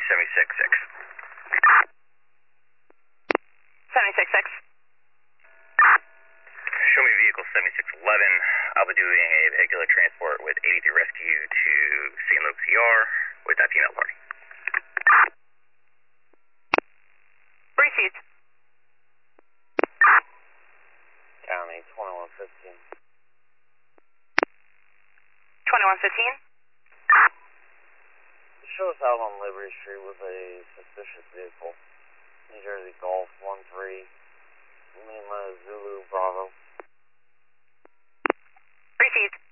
766. 766. Show me vehicle 7611. I'll be doing a vehicular transport with 83 Rescue to St. Luke PR with that female party. Received. County 2115. 2115. Show us out on Liberty Street with a suspicious vehicle. New Jersey Golf 13 Lima Zulu Bravo. Received.